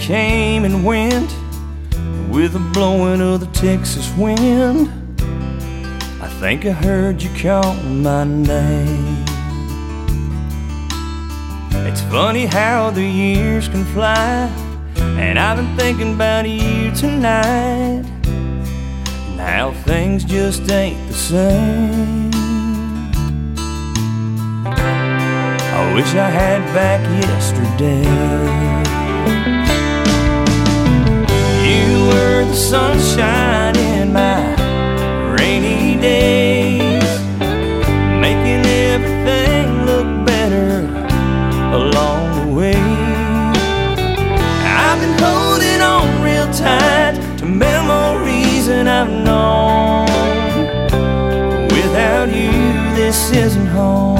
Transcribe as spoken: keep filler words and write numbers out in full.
came and went with the blowing of the Texas wind. I think I heard you call my name. It's funny how the years can fly, and I've been thinking about you tonight, and how things just ain't the same. I wish I had back yesterday. You were the sunshine in my rainy days, making everything look better along the way. I've been holding on real tight to memories that I've known. Without you, this isn't home.